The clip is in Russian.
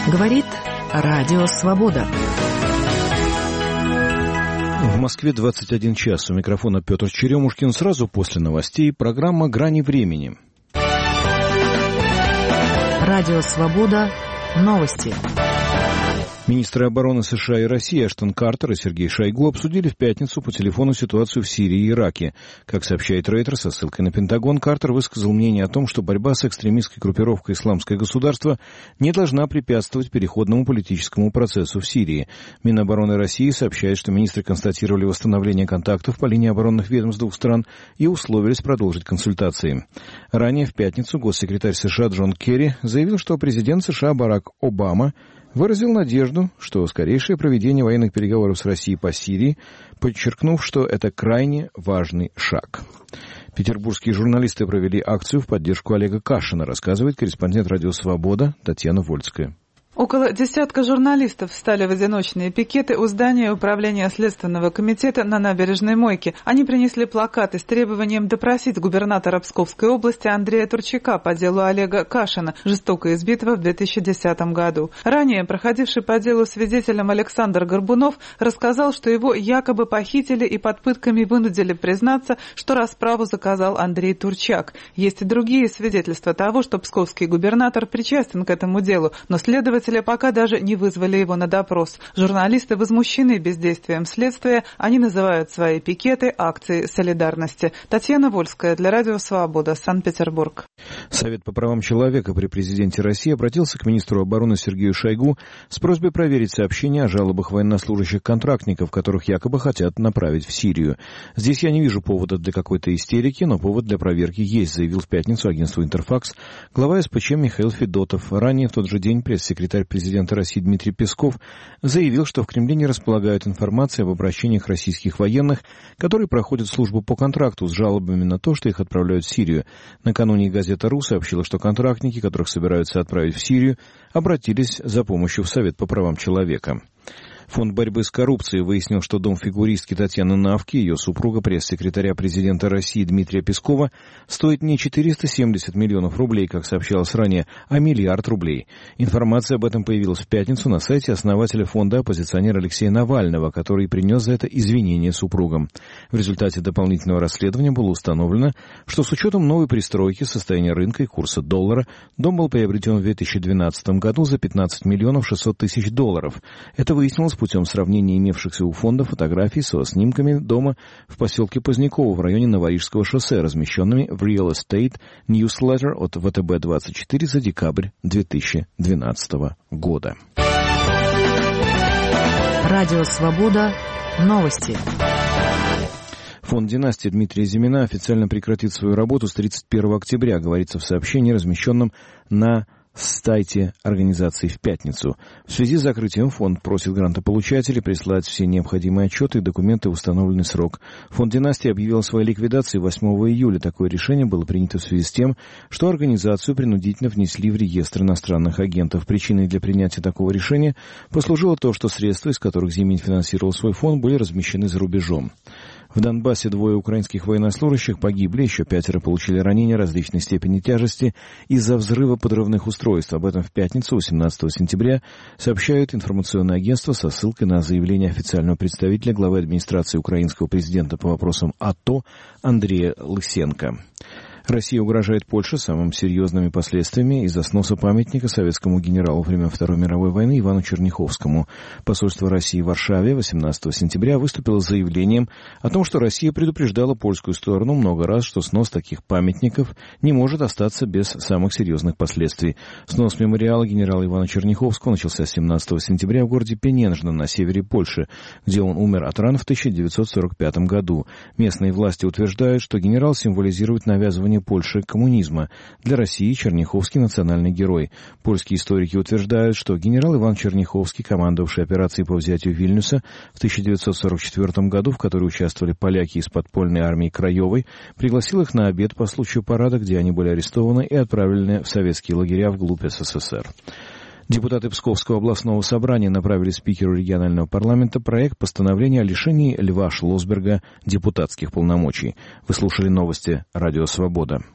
Говорит Радио Свобода. В Москве 21 час. У микрофона Петр Черемушкин. Сразу после новостей программа «Грани времени». Радио Свобода. Новости. Министры обороны США и России Эштон Картер и Сергей Шойгу обсудили в пятницу по телефону ситуацию в Сирии и Ираке. Как сообщает Рейтер со ссылкой на Пентагон, Картер высказал мнение о том, что борьба с экстремистской группировкой «Исламское государство» не должна препятствовать переходному политическому процессу в Сирии. Минобороны России сообщает, что министры констатировали восстановление контактов по линии оборонных ведомств двух стран и условились продолжить консультации. Ранее в пятницу госсекретарь США Джон Керри заявил, что президент США Барак Обама выразил надежду, что скорейшее проведение военных переговоров с Россией по Сирии, подчеркнув, что это крайне важный шаг. Петербургские журналисты провели акцию в поддержку Олега Кашина, рассказывает корреспондент «Радио Свобода» Татьяна Вольская. Около десятка журналистов встали в одиночные пикеты у здания управления Следственного комитета на набережной Мойке. Они принесли плакаты с требованием допросить губернатора Псковской области Андрея Турчака по делу Олега Кашина, жестоко избитого в 2010 году. Ранее проходивший по делу свидетелем Александр Горбунов рассказал, что его якобы похитили и под пытками вынудили признаться, что расправу заказал Андрей Турчак. Есть и другие свидетельства того, что псковский губернатор причастен к этому делу, но следователи пока даже не вызвали его на допрос. Журналисты возмущены бездействием следствия. Они называют свои пикеты акцией солидарности. Татьяна Вольская для Радио Свобода, Санкт-Петербург. Совет по правам человека при президенте России обратился к министру обороны Сергею Шойгу с просьбой проверить сообщения о жалобах военнослужащих-контрактников, которых якобы хотят направить в Сирию. Здесь я не вижу повода для какой-то истерики, но повод для проверки есть, заявил в пятницу агентству «Интерфакс» глава СПЧ Михаил Федотов. Ранее в тот же день пресс-секретарь президента России Дмитрий Песков заявил, что в Кремле не располагают информацией об обращениях российских военных, которые проходят службу по контракту с жалобами на то, что их отправляют в Сирию. Накануне газета «Ру» сообщила, что контрактники, которых собираются отправить в Сирию, обратились за помощью в Совет по правам человека. Фонд борьбы с коррупцией выяснил, что дом фигуристки Татьяны Навки, ее супруга, пресс-секретаря президента России Дмитрия Пескова, стоит не 470 миллионов рублей, как сообщалось ранее, а миллиард рублей. Информация об этом появилась в пятницу на сайте основателя фонда оппозиционера Алексея Навального, который принес за это извинения супругам. В результате дополнительного расследования было установлено, что с учетом новой пристройки, состояния рынка и курса доллара, дом был приобретен в 2012 году за 15 миллионов 600 тысяч долларов. Это выяснилось путем сравнения имевшихся у фонда фотографий со снимками дома в поселке Поздняково в районе Новорижского шоссе, размещенными в Real Estate Newsletter от ВТБ-24 за декабрь 2012 года. Радио Свобода. Новости. Фонд «Династия» Дмитрия Зимина официально прекратит свою работу с 31 октября, говорится в сообщении, размещенном на сайте организации в пятницу. В связи с закрытием фонд просит грантополучателей прислать все необходимые отчеты и документы в установленный срок. Фонд «Династия» объявил о своей ликвидации 8 июля. Такое решение было принято в связи с тем, что организацию принудительно внесли в реестр иностранных агентов. Причиной для принятия такого решения послужило то, что средства, из которых Зимин финансировал свой фонд, были размещены за рубежом. В Донбассе 2 украинских военнослужащих погибли, еще 5 получили ранения различной степени тяжести из-за взрыва подрывных устройств. Об этом в пятницу, 18 сентября, сообщают информационное агентство со ссылкой на заявление официального представителя главы администрации украинского президента по вопросам АТО Андрея Лысенко. Россия угрожает Польше самыми серьезными последствиями из-за сноса памятника советскому генералу времен Второй мировой войны Ивану Черняховскому. Посольство России в Варшаве 18 сентября выступило с заявлением о том, что Россия предупреждала польскую сторону много раз, что снос таких памятников не может остаться без самых серьезных последствий. Снос мемориала генерала Ивана Черняховского начался 17 сентября в городе Пенежно на севере Польши, где он умер от ран в 1945 году. Местные власти утверждают, что генерал символизирует навязывание Польши коммунизма. Для России Черняховский национальный герой. Польские историки утверждают, что генерал Иван Черняховский, командовавший операцией по взятию Вильнюса в 1944 году, в которой участвовали поляки из подпольной армии Краевой, пригласил их на обед по случаю парада, где они были арестованы и отправлены в советские лагеря вглубь СССР. Депутаты Псковского областного собрания направили спикеру регионального парламента проект постановления о лишении Льва Шлосберга депутатских полномочий. Вы слушали новости «Радио Свобода».